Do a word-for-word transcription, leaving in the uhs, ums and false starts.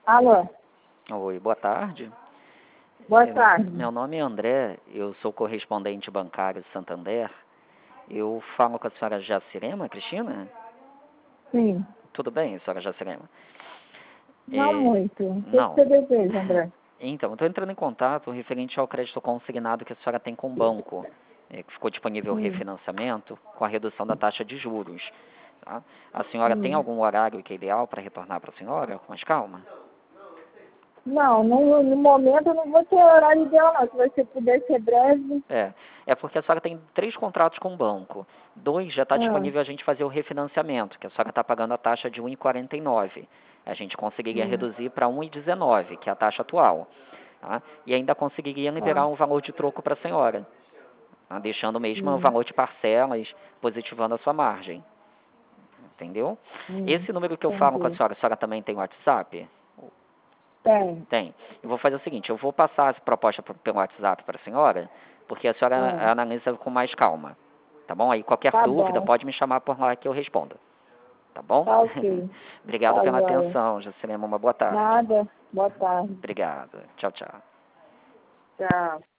Alô, Oi, boa tarde. boa É, tarde. Meu nome é André, eu sou correspondente bancário de Santander. Eu falo com a senhora Jacirema, Cristina? Sim, Tudo bem, senhora Jacirema? não É, muito. O que que não. você deseja, André? Então, estou entrando em contato referente ao crédito consignado que a senhora tem com o banco, é, que ficou disponível o Sim, refinanciamento com a redução da taxa de juros. Tá? A senhora tem sim. algum horário que é ideal para retornar para a senhora, com mais calma? Não, no, no momento eu não vou ter horário ideal, não. Se você puder ser breve. É, é porque a senhora tem três contratos com o banco. Dois já está Ah, disponível a gente fazer o refinanciamento, que a senhora está pagando a taxa de um vírgula quarenta e nove. A gente conseguiria hum, reduzir para um vírgula dezenove, que é a taxa atual. Tá? E ainda conseguiria tá. liberar um valor de troco para a senhora, tá? Deixando mesmo o Hum, valor de parcelas, positivando a sua margem. Entendeu? hum, Esse número que eu falo com a entendi. senhora, a senhora também tem WhatsApp? Tem. Tem. Eu vou fazer o seguinte, eu vou passar essa proposta pro- pelo WhatsApp para a senhora, porque a senhora Ah, analisa com mais calma. Tá bom? Aí qualquer tá dúvida bom. pode me chamar por lá que eu respondo. Tá bom? Tá ok. Obrigado Tá pela joia. atenção, Jacirema. Uma boa tarde. Nada. Boa tarde. Obrigado. Tchau, tchau. Tchau.